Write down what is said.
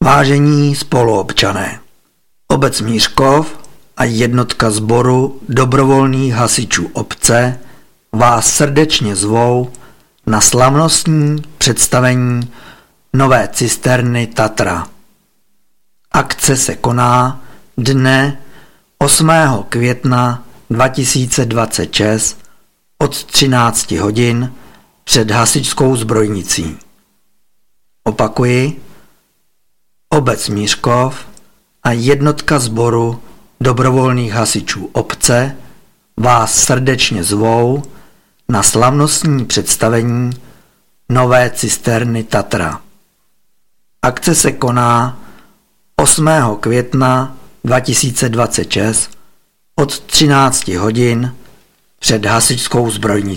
Vážení spoluobčané, obec Mířkov a jednotka sboru dobrovolných hasičů obce vás srdečně zvou na slavnostní představení nové cisterny Tatra. Akce se koná dne 8. května 2026 od 13 hodin před hasičskou zbrojnicí. Opakuji, obec Mířkov a jednotka sboru dobrovolných hasičů obce vás srdečně zvou na slavnostní představení nové cisterny Tatra. Akce se koná 8. května 2026 od 13 hodin před hasičskou zbrojnicí.